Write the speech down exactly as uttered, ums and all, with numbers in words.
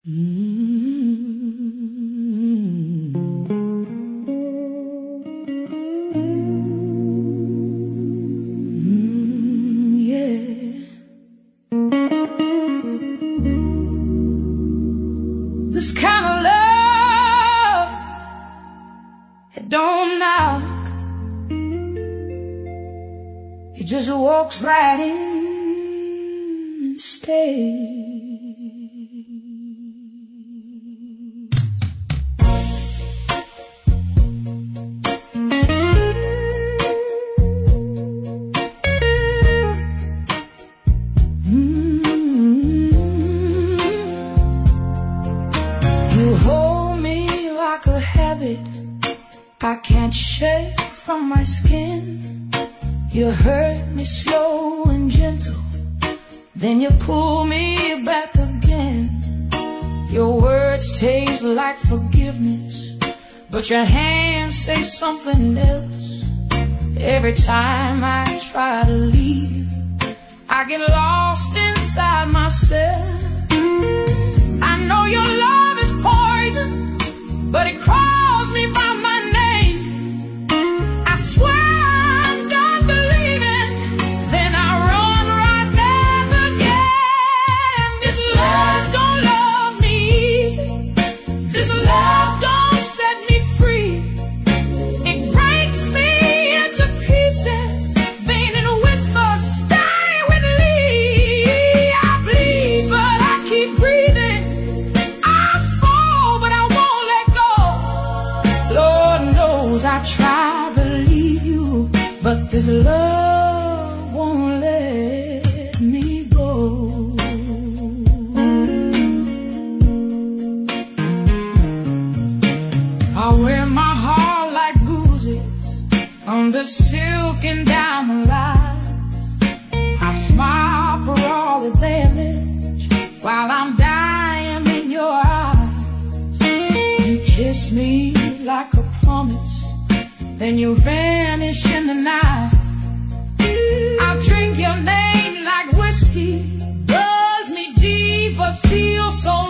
Mm-hmm. Mm, yeah. This kind of love, it don't knock, it just walks right in and stays. I can't shake from my skin. You hurt me slow and gentle, then you pull me back again. Your words taste like forgiveness, but your hands say something else. Every time I try to leave, I get lost inside myself. I know your love is poison, but it calls me by my name. I swear I'm done believing, then I run right back again. This love don't love me easy, this love don't set me free. It breaks me into pieces, then in whispers, stay with me. I bleed, but I keep breathing. I try to leave you, but this love won't let me go. I wear my heart like bruises on the silk and diamond lines. I smile for all the damage while I'm dying in your eyes. You kiss me like a promise, then you vanish in the night. I'll drink your name like whiskey, buzz me deep but feel so